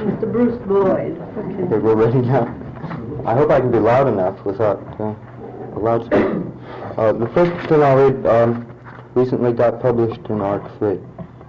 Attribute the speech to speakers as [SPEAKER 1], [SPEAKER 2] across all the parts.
[SPEAKER 1] Mr. Bruce Boyd.
[SPEAKER 2] Okay, we're ready now. I hope I can be loud enough without a loudspeaker. The first thing I'll read recently got published in Arc 3.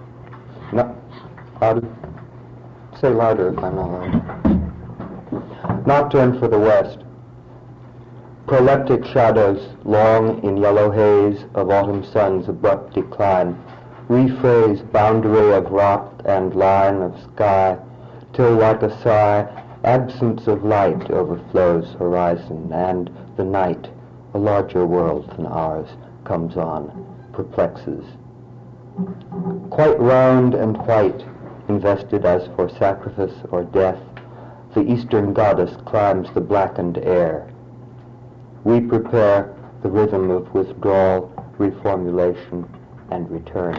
[SPEAKER 2] Say louder if I'm not loud. Nocturne for the West. Proleptic shadows, long in yellow haze of autumn sun's abrupt decline, rephrase boundary of rock and line of sky, till like a sigh, absence of light overflows horizon, and the night, a larger world than ours, comes on, perplexes. Quite round and white, invested as for sacrifice or death, the eastern goddess climbs the blackened air. We prepare the rhythm of withdrawal, reformulation, and return.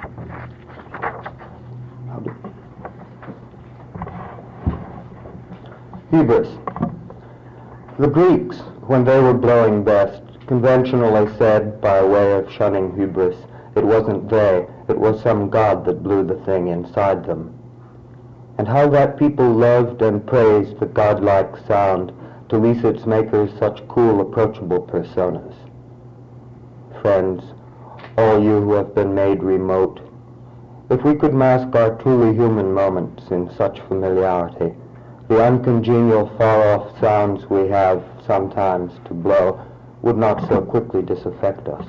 [SPEAKER 2] Hubris. The Greeks, when they were blowing best, conventionally said, by way of shunning hubris, it wasn't they, it was some god that blew the thing inside them. And how that people loved and praised the godlike sound to lease its makers such cool, approachable personas. Friends, all you who have been made remote, if we could mask our truly human moments in such familiarity, the uncongenial far-off sounds we have sometimes to blow would not so quickly disaffect us.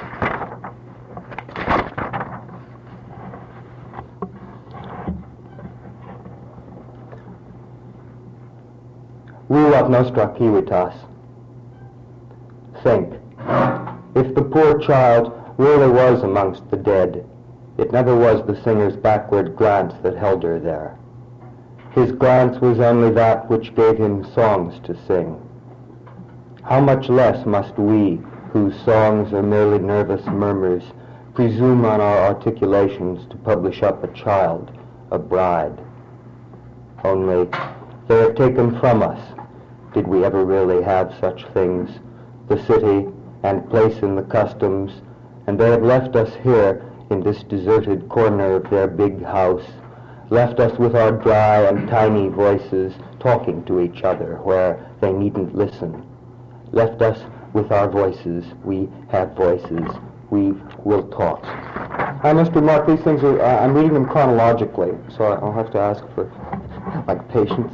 [SPEAKER 2] Ruat nostra civitas. Think, if the poor child really was amongst the dead, it never was the singer's backward glance that held her there. His glance was only that which gave him songs to sing. How much less must we, whose songs are merely nervous murmurs, presume on our articulations to publish up a child, a bride. Only, they are taken from us. Did we ever really have such things? The city and place in the customs, and they have left us here in this deserted corner of their big house, left us with our dry and tiny voices talking to each other where they needn't listen. Left us with our voices. We have voices. We will talk. Hi, Mr. Mark, these things are, I'm reading them chronologically, so I'll have to ask for, patience.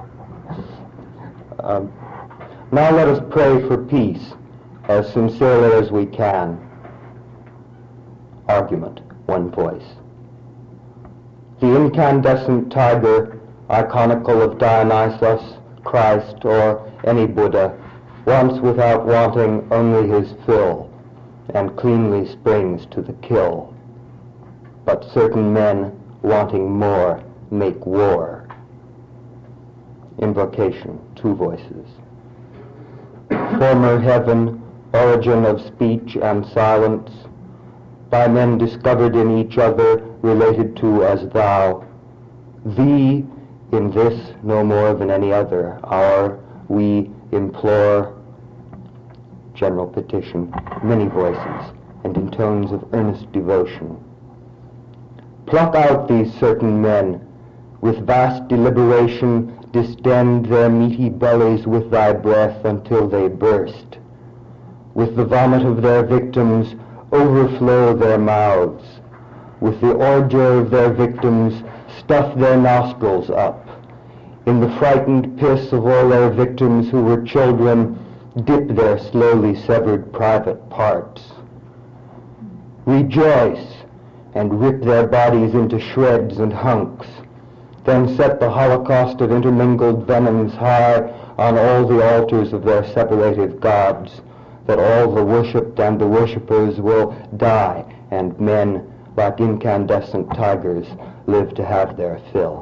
[SPEAKER 2] Now let us pray for peace as sincerely as we can. Argument, one voice. The incandescent tiger, iconical of Dionysus, Christ, or any Buddha, wants without wanting only his fill, and cleanly springs to the kill. But certain men, wanting more, make war. Invocation, two voices. Former heaven, origin of speech and silence, by men discovered in each other, related to as thou. Thee, in this no more than any other hour, we implore. General petition, many voices, and in tones of earnest devotion. Pluck out these certain men, with vast deliberation, distend their meaty bellies with thy breath until they burst. With the vomit of their victims, overflow their mouths. With the ordure of their victims, stuff their nostrils up. In the frightened piss of all their victims who were children, dip their slowly severed private parts. Rejoice, and rip their bodies into shreds and hunks. Then set the holocaust of intermingled venoms high on all the altars of their separated gods, that all the worshipped and the worshippers will die, and men, like incandescent tigers, live to have their fill.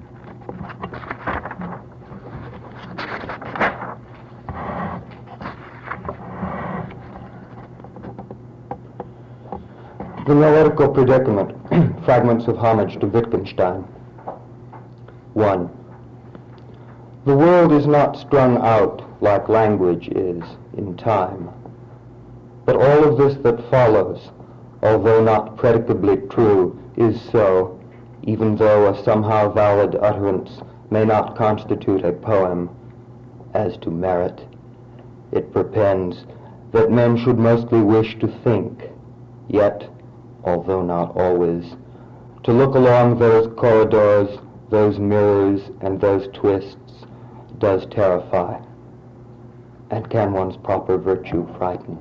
[SPEAKER 2] The Noetical Predicament, Fragments of Homage to Wittgenstein. 1. The world is not strung out like language is in time, but all of this that follows, although not predicably true, is so, even though a somehow valid utterance may not constitute a poem as to merit. It perpends that men should mostly wish to think, yet, although not always, to look along those corridors, those mirrors, and those twists does terrify. And can one's proper virtue frighten?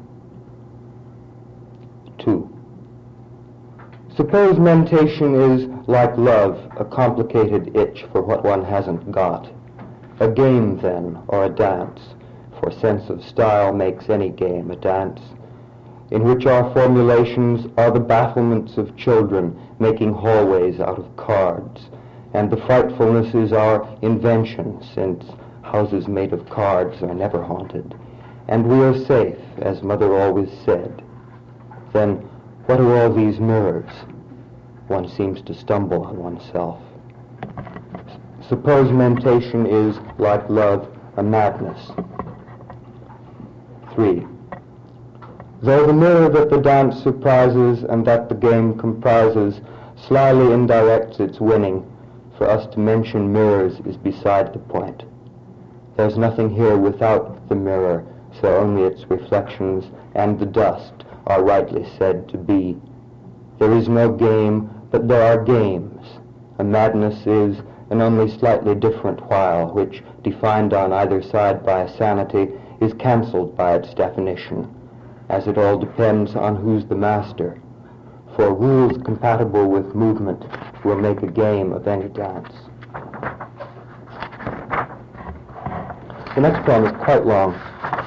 [SPEAKER 2] 2. Suppose mentation is, like love, a complicated itch for what one hasn't got. A game, then, or a dance, for sense of style makes any game a dance, in which our formulations are the bafflements of children making hallways out of cards, and the frightfulness is our invention, since houses made of cards are never haunted, and we are safe, as Mother always said. Then what are all these mirrors? One seems to stumble on oneself. Suppose mentation is, like love, a madness. 3. Though the mirror that the dance surprises and that the game comprises slyly indirects its winning, for us to mention mirrors is beside the point. There's nothing here without the mirror, so only its reflections and the dust are rightly said to be. There is no game, but there are games. A madness is an only slightly different while, which, defined on either side by a sanity, is cancelled by its definition, as it all depends on who's the master. For rules compatible with movement will make a game of any dance. The next poem is quite long,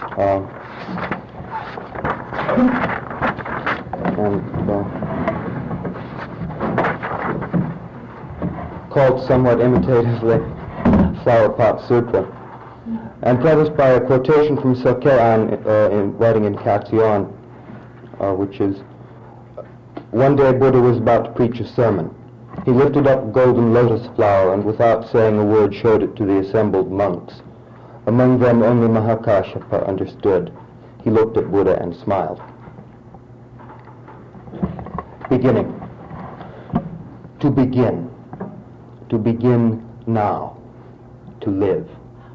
[SPEAKER 2] called somewhat imitatively Flower Pot Sutra, and prefaced by a quotation from Sokean in writing in Katsuon, which is, one day Buddha was about to preach a sermon. He lifted up a golden lotus flower and without saying a word showed it to the assembled monks. Among them only Mahakāshyapa understood. He looked at Buddha and smiled. Beginning. To begin. To begin now. To live.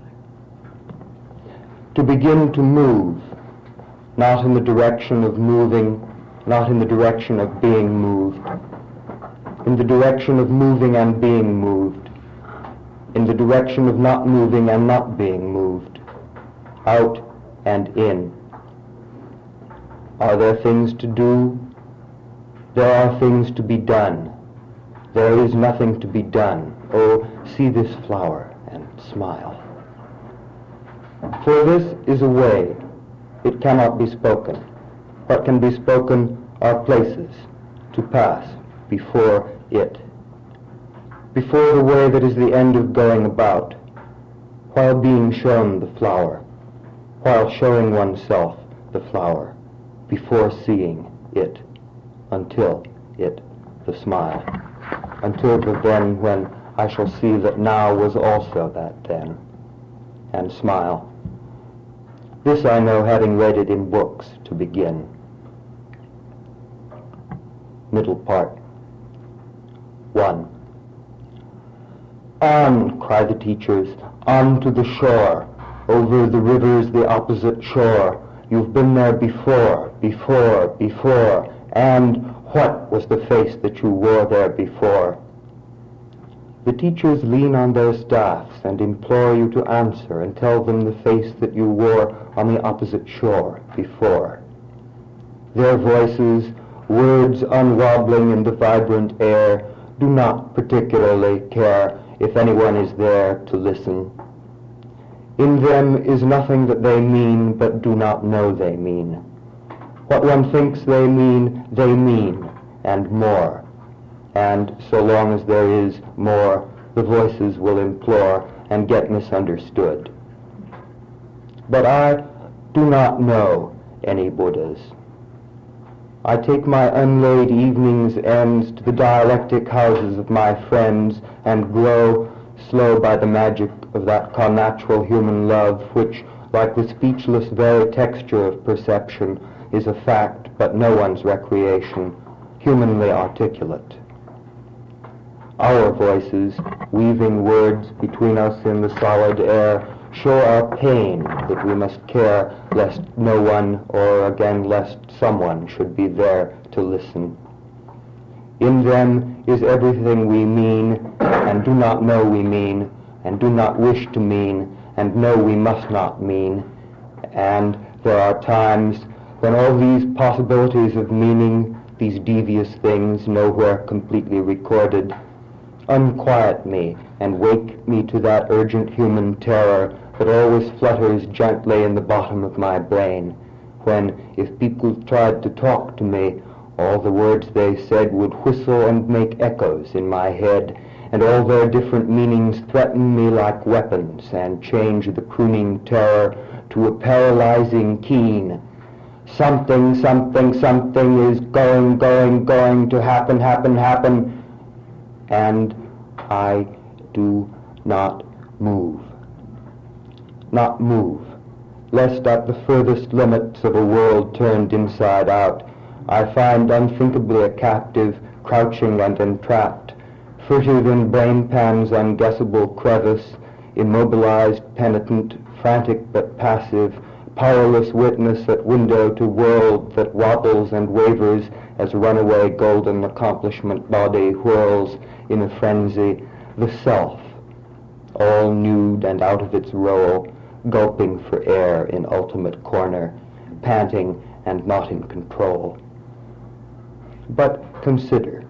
[SPEAKER 2] To begin to move, not in the direction of moving, not in the direction of being moved, in the direction of moving and being moved, in the direction of not moving and not being moved, out and in. Are there things to do? There are things to be done. There is nothing to be done. Oh, see this flower and smile. For this is a way. It cannot be spoken. What can be spoken are places to pass before it. Before the way that is the end of going about, while being shown the flower, while showing oneself the flower, before seeing it, until it, the smile, until the then when I shall see that now was also that then, and smile. This I know, having read it in books, to begin. Middle part. 1. On, cry the teachers, on to the shore, over the rivers the opposite shore. You've been there before, and what was the face that you wore there before? The teachers lean on their staffs and implore you to answer and tell them the face that you wore on the opposite shore before. Their voices, words unwobbling in the vibrant air, do not particularly care if anyone is there to listen. In them is nothing that they mean but do not know they mean. What one thinks they mean, and more. And so long as there is more, the voices will implore and get misunderstood. But I do not know any Buddhas. I take my unlaid evening's ends to the dialectic houses of my friends and grow slow by the magic of that connatural human love which, like the speechless very texture of perception, is a fact but no one's recreation, humanly articulate. Our voices, weaving words between us in the solid air, show our pain that we must care lest no one, or again lest someone, should be there to listen. In them is everything we mean, and do not know we mean, and do not wish to mean, and know we must not mean. And there are times when all these possibilities of meaning, these devious things, nowhere completely recorded, unquiet me and wake me to that urgent human terror that always flutters gently in the bottom of my brain, when, if people tried to talk to me, all the words they said would whistle and make echoes in my head, and all their different meanings threaten me like weapons and change the crooning terror to a paralyzing keen. Something, something, something is going to happen, and I do not move. Not move, lest at the furthest limits of a world turned inside out, I find unthinkably a captive, crouching and entrapped, furtive in brain-pan's unguessable crevice, immobilized, penitent, frantic but passive, powerless witness at window to world that wobbles and wavers as runaway golden accomplishment body whirls in a frenzy, the self, all nude and out of its role, gulping for air in ultimate corner, panting and not in control. But consider.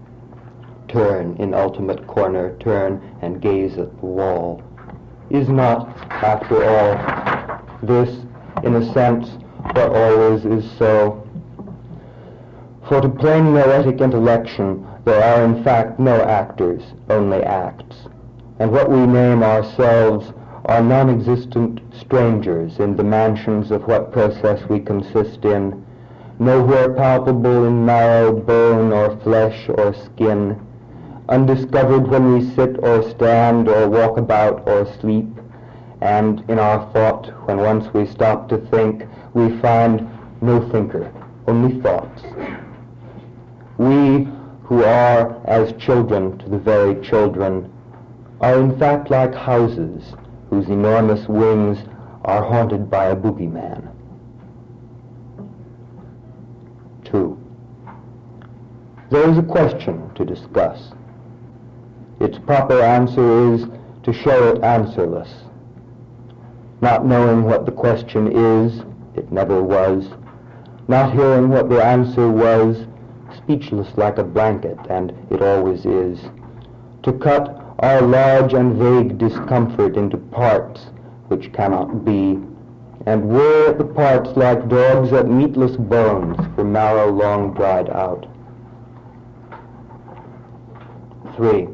[SPEAKER 2] Turn in ultimate corner, turn and gaze at the wall. Is not, after all, this, in a sense, what always is so? For to plain noetic intellection, there are in fact no actors, only acts. And what we name ourselves are non-existent strangers in the mansions of what process we consist in, nowhere palpable in marrow, bone, or flesh, or skin, undiscovered when we sit or stand or walk about or sleep, and in our thought, when once we stop to think, we find no thinker, only thoughts. We, who are as children to the very children, are in fact like houses whose enormous wings are haunted by a boogeyman. 2. There is a question to discuss. Its proper answer is to show it answerless. Not knowing what the question is, it never was. Not hearing what the answer was, speechless like a blanket, and it always is. To cut our large and vague discomfort into parts which cannot be, and wear at the parts like dogs at meatless bones for marrow long dried out. 3.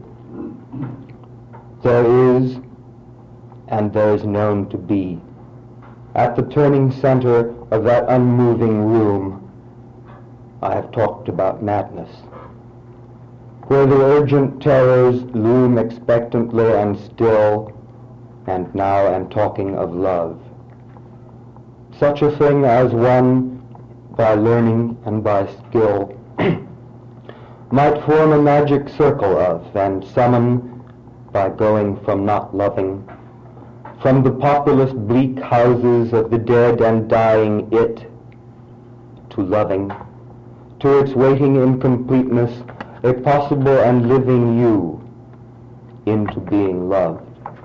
[SPEAKER 2] There is, and there is known to be, at the turning center of that unmoving room, I have talked about madness, where the urgent terrors loom expectantly and still, and now am talking of love. Such a thing as one, by learning and by skill, might form a magic circle of, and summon, by going from not loving, from the populous bleak houses of the dead and dying it, to loving, to its waiting incompleteness, a possible and living you, into being loved.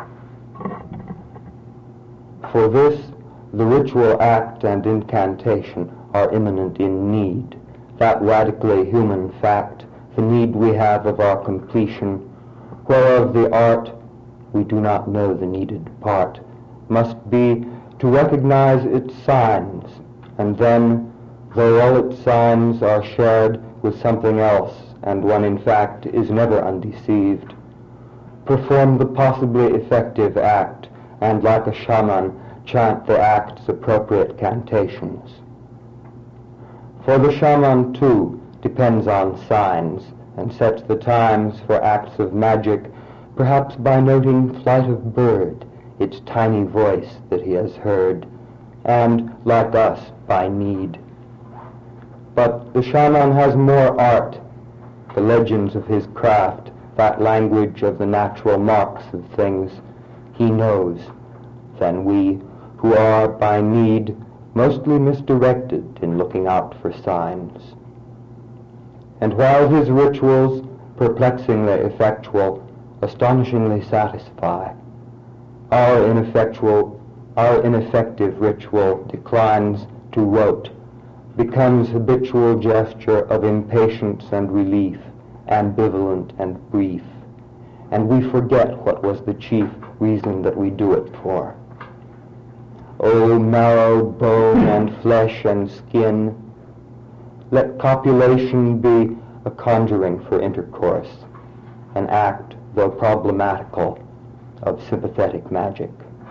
[SPEAKER 2] For this, the ritual act and incantation are immanent in need, that radically human fact, the need we have of our completion, whereof the art, we do not know the needed part, must be to recognize its signs, and then, though all its signs are shared with something else, and one in fact is never undeceived, perform the possibly effective act, and like a shaman, chant the act's appropriate cantations. For the shaman, too, depends on signs, and sets the times for acts of magic, perhaps by noting flight of bird, its tiny voice that he has heard, and, like us, by need. But the shaman has more art, the legends of his craft, that language of the natural marks of things he knows than we, who are by need mostly misdirected in looking out for signs. And while his rituals, perplexingly effectual, astonishingly satisfy, our ineffective ritual declines to rote, becomes habitual gesture of impatience and relief, ambivalent and brief, and we forget what was the chief reason that we do it for. O marrow, bone, and flesh and skin, let copulation be a conjuring for intercourse, an act, though problematical, of sympathetic magic.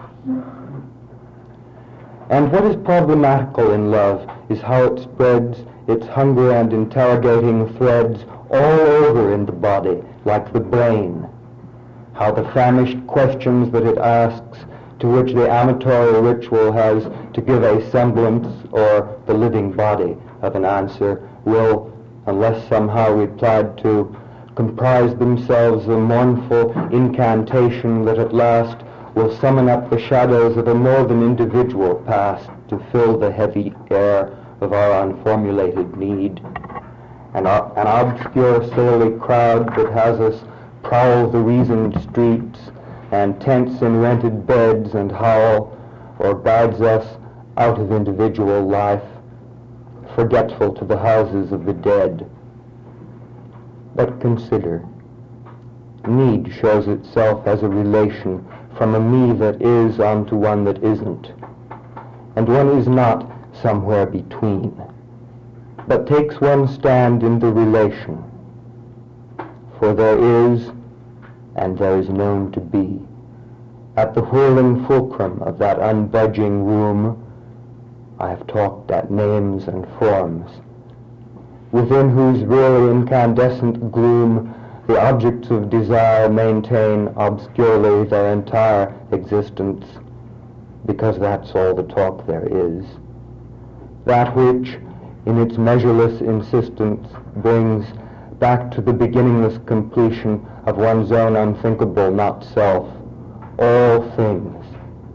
[SPEAKER 2] And what is problematical in love is how it spreads its hunger and interrogating threads all over in the body, like the brain, how the famished questions that it asks, to which the amatory ritual has to give a semblance or the living body of an answer, will, unless somehow replied to, comprise themselves a mournful incantation that at last will summon up the shadows of a more than individual past to fill the heavy air of our unformulated need. An obscure surly crowd that has us prowl the reasoned streets and tense in rented beds and howl, or guides us out of individual life, forgetful to the houses of the dead. But consider, need shows itself as a relation from a me that is onto one that isn't, and one is not somewhere between, but takes one stand in the relation. For there is, and there is known to be, at the whirling fulcrum of that unbudging room, I have talked at names and forms, within whose really incandescent gloom the objects of desire maintain obscurely their entire existence, because that's all the talk there is. That which, in its measureless insistence, brings back to the beginningless completion of one's own unthinkable not self, all things.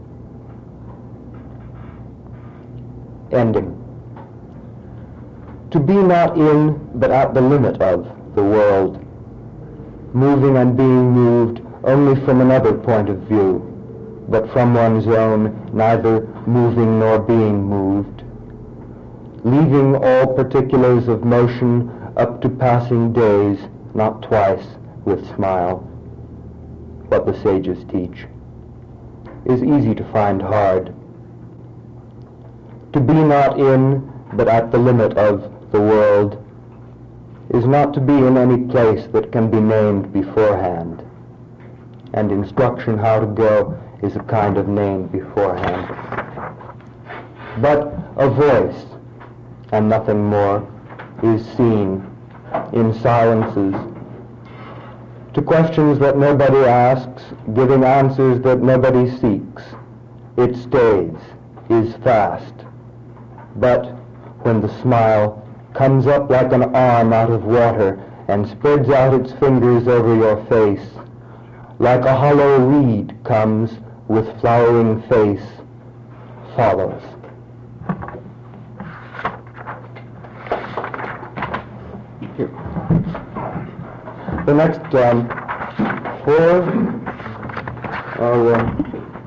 [SPEAKER 2] Ending. To be not in, but at the limit of, the world, moving and being moved only from another point of view, but from one's own, neither moving nor being moved, leaving all particulars of motion up to passing days, not twice, with smile. What the sages teach is easy to find hard. To be not in, but at the limit of, the world is not to be in any place that can be named beforehand, and instruction how to go is a kind of name beforehand. But a voice, and nothing more, is seen in silences to questions that nobody asks, giving answers that nobody seeks. It stays, is fast. But when the smile comes up like an arm out of water and spreads out its fingers over your face, like a hollow reed comes with flowering face, follows. Here. The next four are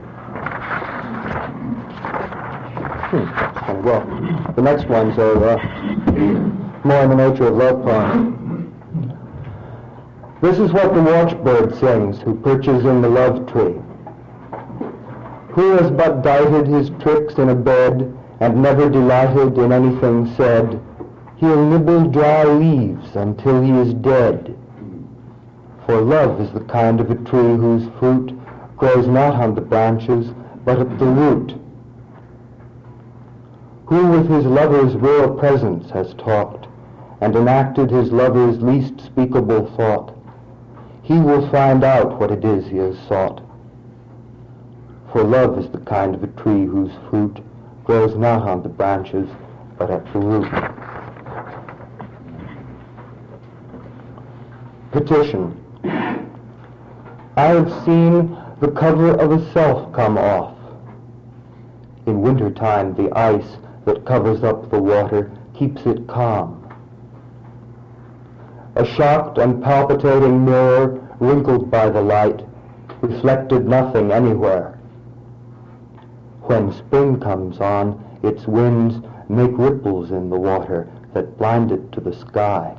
[SPEAKER 2] well, the next ones are more in the nature of love poems. This is what the watchbird sings who perches in the love tree. Who has but dighted his tricks in a bed and never delighted in anything said, he'll nibble dry leaves until he is dead. For love is the kind of a tree whose fruit grows not on the branches, but at the root. Who with his lover's real presence has talked, and enacted his lover's least speakable thought, he will find out what it is he has sought. For love is the kind of a tree whose fruit grows not on the branches, but at the root. Petition. I have seen the cover of a self come off. In wintertime, the ice that covers up the water keeps it calm. A shocked and palpitating mirror, wrinkled by the light, reflected nothing anywhere. When spring comes on, its winds make ripples in the water that blind it to the sky.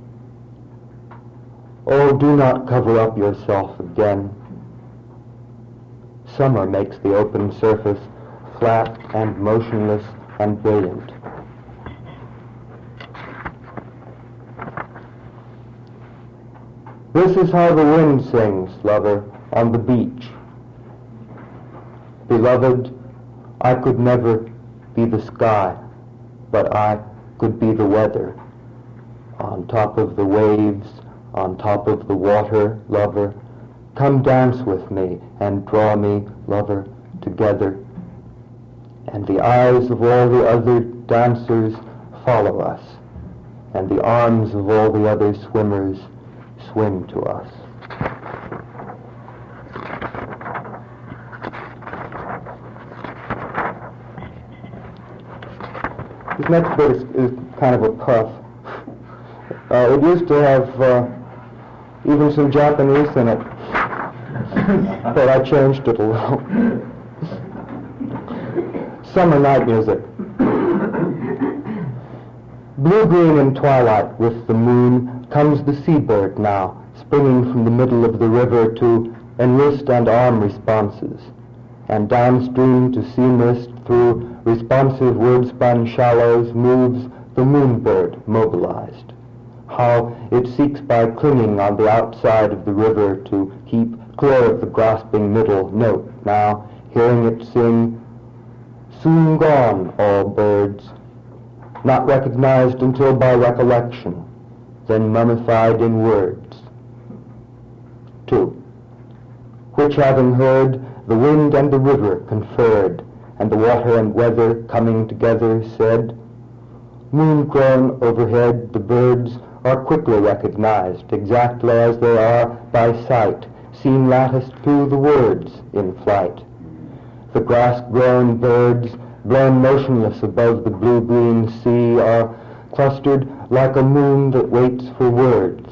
[SPEAKER 2] Oh, do not cover up yourself again. Summer makes the open surface flat and motionless and brilliant. This is how the wind sings, lover, on the beach. Beloved, I could never be the sky, but I could be the weather. On top of the waves, on top of the water, lover, come dance with me and draw me, lover, together. And the eyes of all the other dancers follow us, and the arms of all the other swimmers swim to us. This next bit is kind of a puff. It used to have even some Japanese in it, but I changed it a little. Summer night music. Blue-green in twilight with the moon comes the seabird now, springing from the middle of the river to enlist and arm responses, and downstream to sea mist through responsive word-spun shallows moves the moonbird mobilized. How it seeks by clinging on the outside of the river to keep clear of the grasping middle note, now hearing it sing, soon gone, all birds, not recognized until by recollection, then mummified in words. 2. Which having heard, the wind and the river conferred, and the water and weather coming together said, moon-grown overhead, the birds are quickly recognized, exactly as they are by sight, seen latticed through the words in flight. The grass-grown birds, blown motionless above the blue-green sea, are clustered like a moon that waits for words.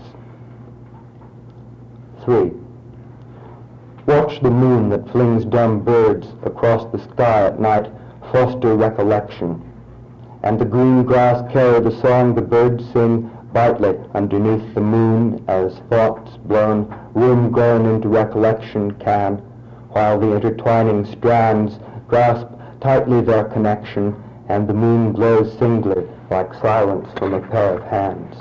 [SPEAKER 2] 3. Watch the moon that flings dumb birds across the sky at night foster recollection, and the green grass carry the song the birds sing brightly underneath the moon as thoughts blown, room grown into recollection can, while the intertwining strands grasp tightly their connection, and the moon glows singly like silence from a pair of hands.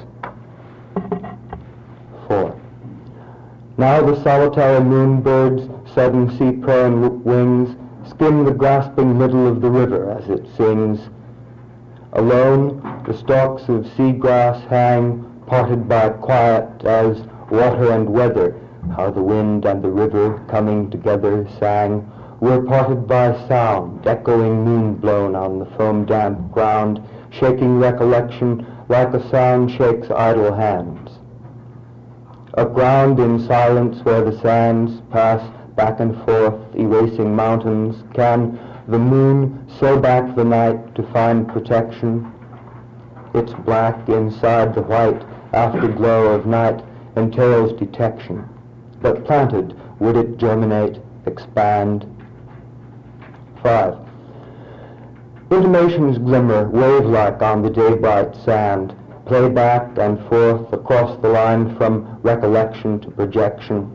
[SPEAKER 2] 4. Now the solitary moonbird's sudden sea-prone wings skim the grasping middle of the river as it sings. Alone, the stalks of seagrass hang, parted by quiet as water and weather, how the wind and the river coming together sang, were parted by sound, echoing moon-blown on the foam-damp ground, shaking recollection like a sound shakes idle hands. Aground in silence where the sands pass back and forth, erasing mountains, can the moon sew back the night to find protection? Its black inside the white afterglow of night entails detection, but planted, would it germinate, expand? 5. Intimations glimmer wave-like on the day-bright sand, play back and forth across the line from recollection to projection.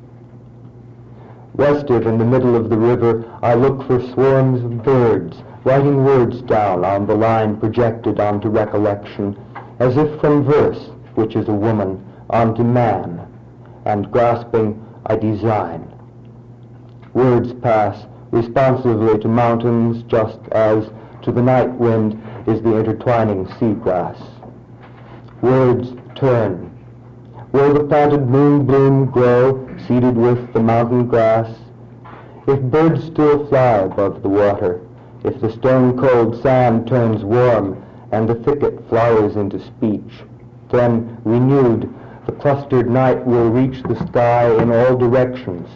[SPEAKER 2] Restive in the middle of the river, I look for swarms of birds, writing words down on the line projected onto recollection, as if from verse, which is a woman, onto man, and grasping a design. Words pass responsively to mountains, just as to the night wind is the intertwining seagrass. Words turn. Will the planted moonbloom grow, seeded with the mountain grass? If birds still fly above the water, if the stone-cold sand turns warm and the thicket flowers into speech, then renewed The clustered night will reach the sky in all directions.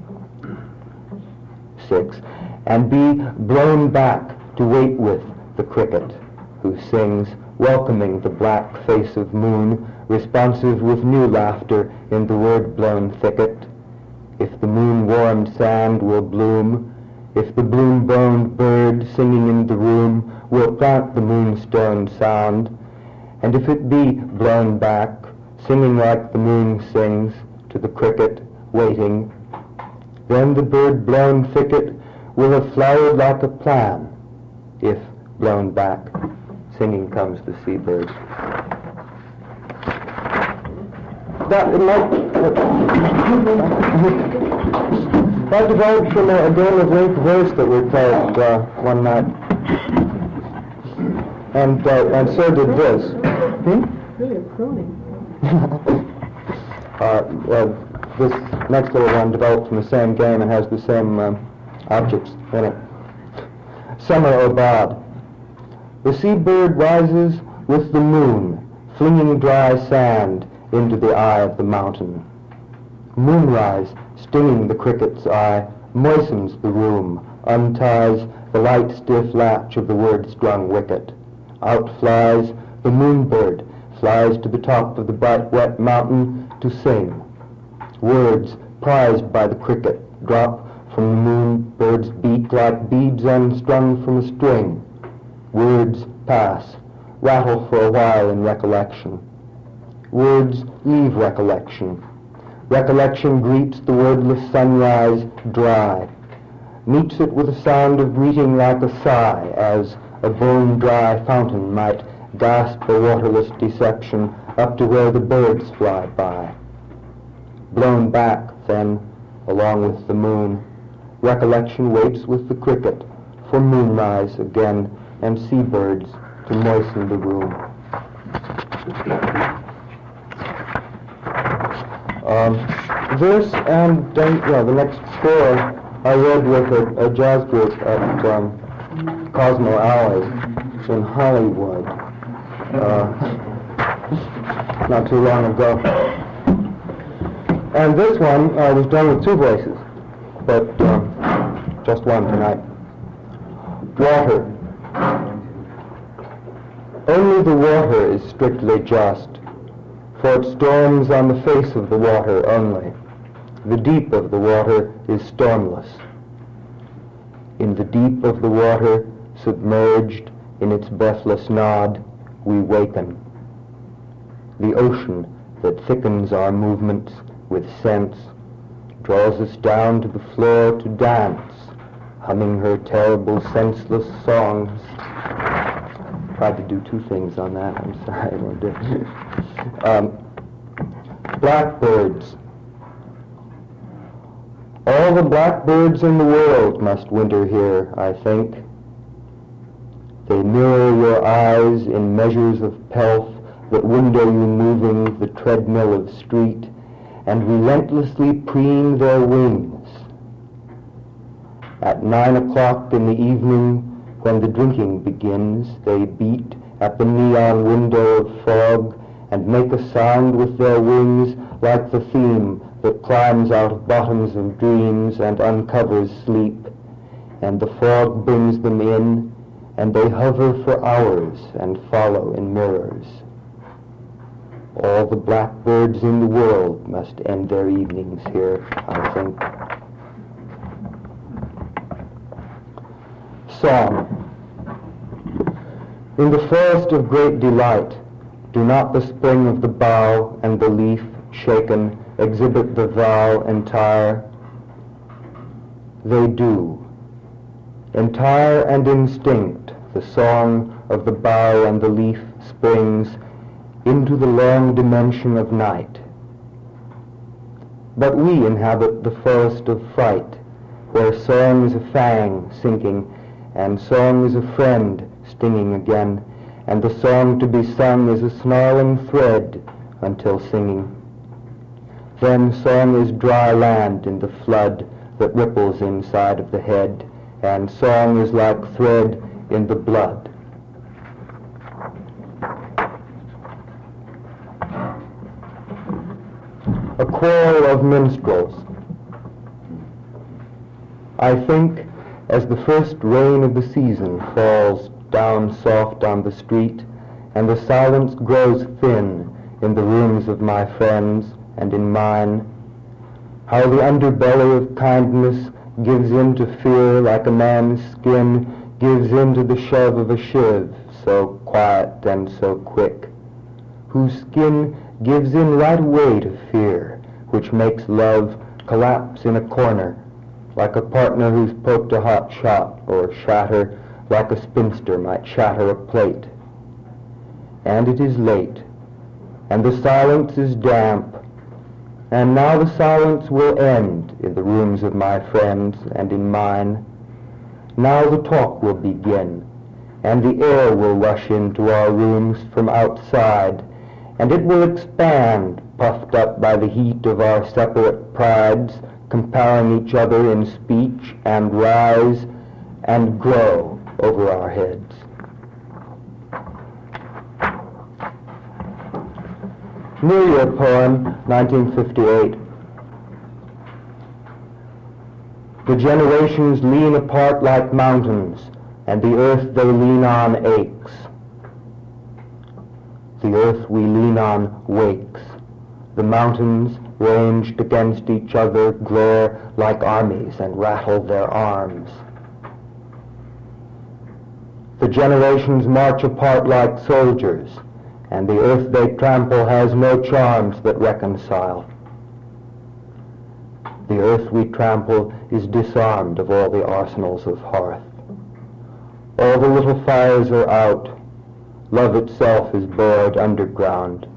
[SPEAKER 2] 6. And be blown back to wait with the cricket, who sings, welcoming the black face of moon, responsive with new laughter in the word-blown thicket. If the moon-warmed sand will bloom, if the bloom-boned bird singing in the room will plant the moonstone sound, and if it be blown back, singing like the moon sings to the cricket waiting, then the bird-blown thicket will have flowered like a plan. If blown back, singing comes the seabird. That developed from a game of linked verse that we played one night, and so did this.
[SPEAKER 1] Really a crooning.
[SPEAKER 2] This next little one developed from the same game and has the same objects in it. Summer Obad. The seabird rises with the moon, flinging dry sand into the eye of the mountain. Moonrise, stinging the cricket's eye, moistens the room, unties the light stiff latch of the word-strung wicket. Out flies the moonbird, flies to the top of the bright wet mountain to sing. Words prized by the cricket drop from the moonbird's beak like beads unstrung from a string. Words pass, rattle for a while in recollection. Words leave recollection. Recollection greets the wordless sunrise dry, meets it with a sound of greeting like a sigh, as a bone-dry fountain might gasp a waterless deception up to where the birds fly by. Blown back, then, along with the moon, recollection waits with the cricket for moonrise again and seabirds to moisten the room. This and the next four I read with a jazz group at Cosmo Alley in Hollywood not too long ago. And this one was done with two voices, but just one tonight. Water. Only the water is strictly just, for it storms on the face of the water only. The deep of the water is stormless. In the deep of the water, submerged in its breathless nod, we waken. The ocean that thickens our movements with sense draws us down to the floor to dance, humming her terrible senseless songs. Tried to do two things on that, I'm sorry I won't do it. Blackbirds. All the blackbirds in the world must winter here, I think. They mirror your eyes in measures of pelf that window you moving the treadmill of street, and relentlessly preen their wings. At 9 o'clock in the evening, when the drinking begins, they beat at the neon window of fog and make a sound with their wings like the theme that climbs out of bottoms of dreams and uncovers sleep, and the fog brings them in, and they hover for hours and follow in mirrors. All the blackbirds in the world must end their evenings here, I think. Song. In the forest of great delight, do not the spring of the bough and the leaf shaken exhibit the vow entire? They do. Entire and instinct, the song of the bough and the leaf springs into the long dimension of night. But we inhabit the forest of fright, where song is a fang sinking, and song is a friend stinging again, and the song to be sung is a snarling thread until singing. Then song is dry land in the flood that ripples inside of the head, and song is like thread in the blood. a choral of minstrels. I think as the first rain of the season falls down soft on the street, and the silence grows thin in the rooms of my friends and in mine, how the underbelly of kindness gives in to fear like a man's skin gives in to the shove of a shiv, so quiet and so quick, whose skin gives in right away to fear, which makes love collapse in a corner, like a partner who's poked a hot shot, or shatter like a spinster might shatter a plate. And it is late, and the silence is damp, and now the silence will end in the rooms of my friends and in mine. Now the talk will begin, and the air will rush into our rooms from outside, and it will expand, puffed up by the heat of our separate prides, comparing each other in speech, and rise and grow over our heads. New Year poem, 1958. The generations lean apart like mountains, and the earth they lean on aches. The earth we lean on wakes. The mountains, ranged against each other, glare like armies and rattle their arms. The generations march apart like soldiers, and the earth they trample has no charms that reconcile. The earth we trample is disarmed of all the arsenals of hearth. All the little fires are out. Love itself is bored underground.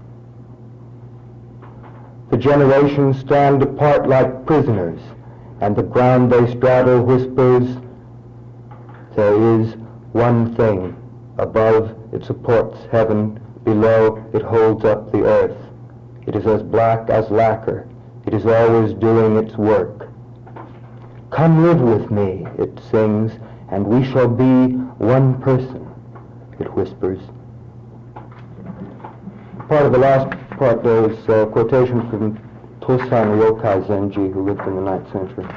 [SPEAKER 2] The generations stand apart like prisoners, and the ground they straddle whispers, there is one thing. Above it supports heaven, below it holds up the earth. It is as black as lacquer. It is always doing its work. Come live with me, it sings, and we shall be one person, it whispers. Part of the last part there is a quotation from Tosan Ryokai Zenji, who lived in the 9th century.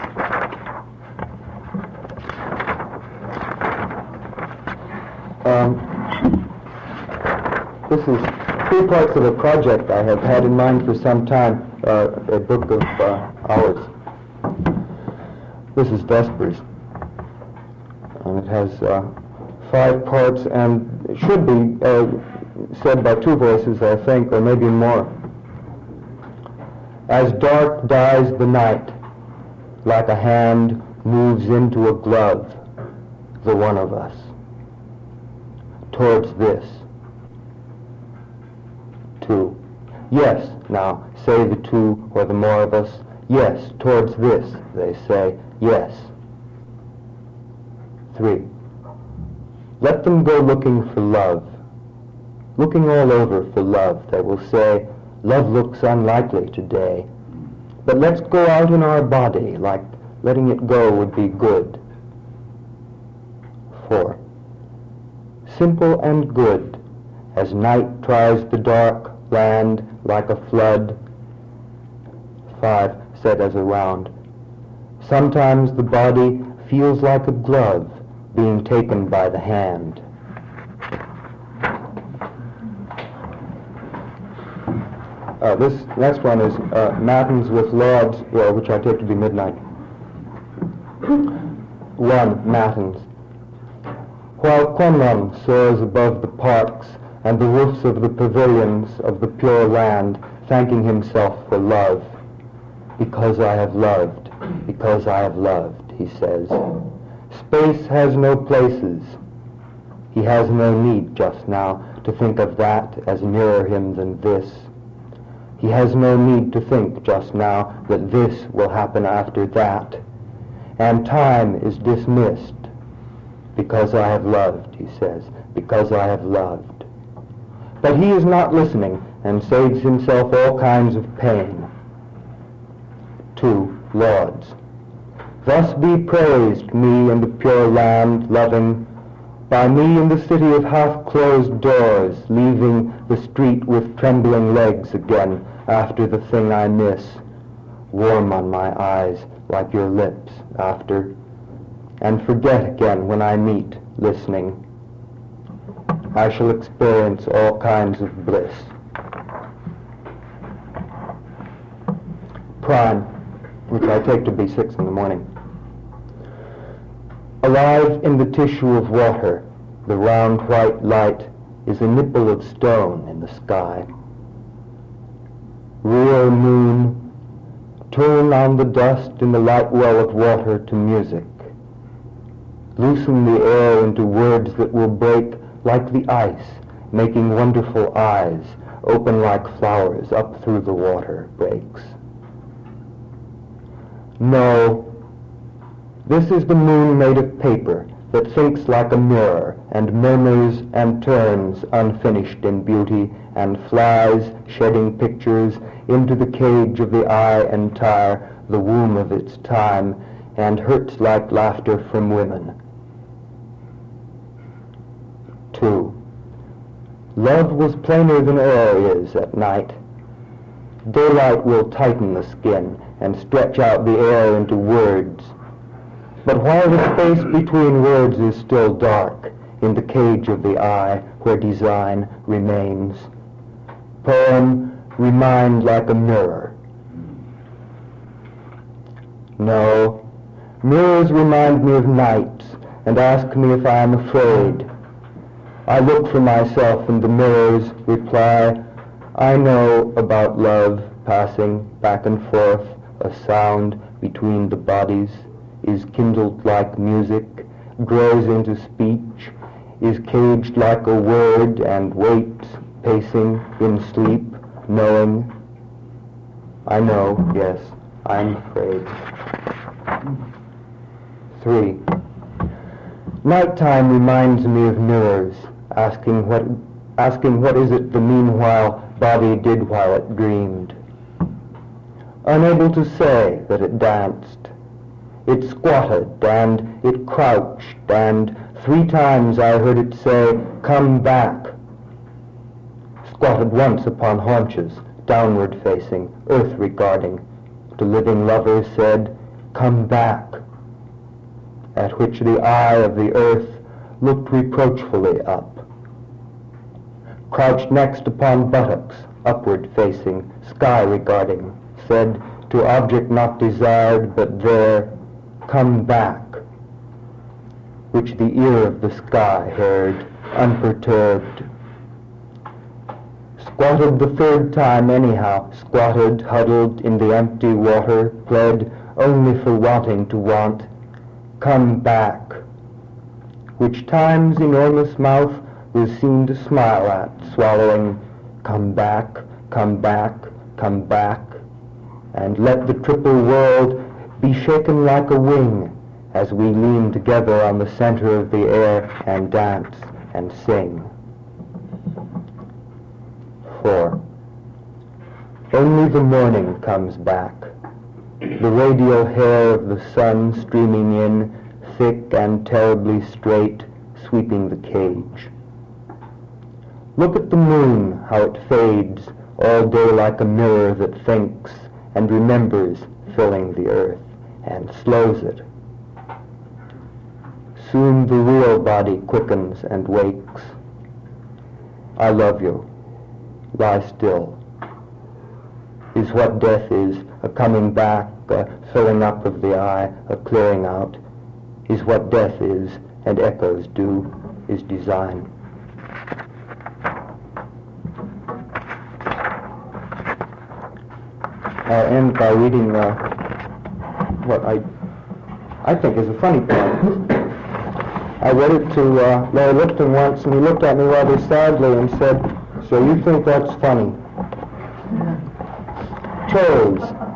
[SPEAKER 2] This is 3 parts of a project I have had in mind for some time, a book of hours. This is Vespers, and it has 5 parts, and it should be said by 2 voices, I think, or maybe more. As dark dies the night, like a hand moves into a glove, the one of us, towards this. 2. Yes, now, say the 2 or the more of us. Yes, towards this, they say. Yes. 3. Let them go looking for love. Looking all over for love, they will say, love looks unlikely today. But let's go out in our body, like letting it go would be good. 4. Simple and good, as night tries the dark land like a flood. 5. Said as a round. Sometimes the body feels like a glove being taken by the hand. This next one is Matins with Lauds, which I take to be midnight. 1. Matins. While Kwannon soars above the parks and the roofs of the pavilions of the pure land, thanking himself for love, because I have loved, because I have loved, he says. Space has no places. He has no need just now to think of that as nearer him than this. He has no need to think just now that this will happen after that. And time is dismissed. Because I have loved, he says, because I have loved. But he is not listening and saves himself all kinds of pain. 2. Lauds. Thus be praised, me in the pure land, loving, By me in the city of half-closed doors, leaving the street with trembling legs again after the thing I miss, warm on my eyes like your lips after, and forget again when I meet, listening. I shall experience all kinds of bliss. Prime, which I take to be 6 in the morning. Alive in the tissue of water, the round white light is a nipple of stone in the sky. Real moon, turn on the dust in the light well of water to music. Loosen the air into words that will break like the ice, making wonderful eyes, open like flowers up through the water breaks. No, this is the moon made of paper that thinks like a mirror and murmurs and turns unfinished in beauty and flies, shedding pictures, into the cage of the eye entire, the womb of its time, and hurts like laughter from women. 2. Love was plainer than air is at night. Daylight will tighten the skin and stretch out the air into words. But while the space between words is still dark, in the cage of the eye where design remains, poem remind like a mirror. No, mirrors remind me of nights and ask me if I am afraid. I look for myself and the mirrors reply, I know about love passing back and forth, a sound between the bodies, is kindled like music, grows into speech, is caged like a word and waits, pacing in sleep, knowing. I know, yes, I'm afraid. 3. Nighttime reminds me of mirrors, asking what is it the meanwhile body did while it dreamed. Unable to say that it danced, it squatted and it crouched, and 3 times I heard it say, come back. Squatted once upon haunches, downward facing, earth regarding. To living lovers said, come back. At which the eye of the earth looked reproachfully up. Crouched next upon buttocks, upward facing, sky regarding, said to object not desired but there, come back, which the ear of the sky heard, unperturbed. Squatted the 3rd time anyhow, squatted, huddled in the empty water, pled only for wanting to want, come back, which time's enormous mouth was seen to smile at, swallowing, come back, come back, come back, and let the triple world be shaken like a wing as we lean together on the center of the air and dance and sing. 4. Only the morning comes back, the radial hair of the sun streaming in, thick and terribly straight, sweeping the cage. Look at the moon, how it fades all day like a mirror that thinks and remembers filling the earth and slows it. Soon the real body quickens and wakes. I love you. Lie still. Is what death is, a coming back, a filling up of the eye, a clearing out, is what death is, and echoes do, is design. I'll end by reading what I think is a funny poem. I read it to Larry Lipton once, and he looked at me rather sadly and said, so you think that's funny? Toes.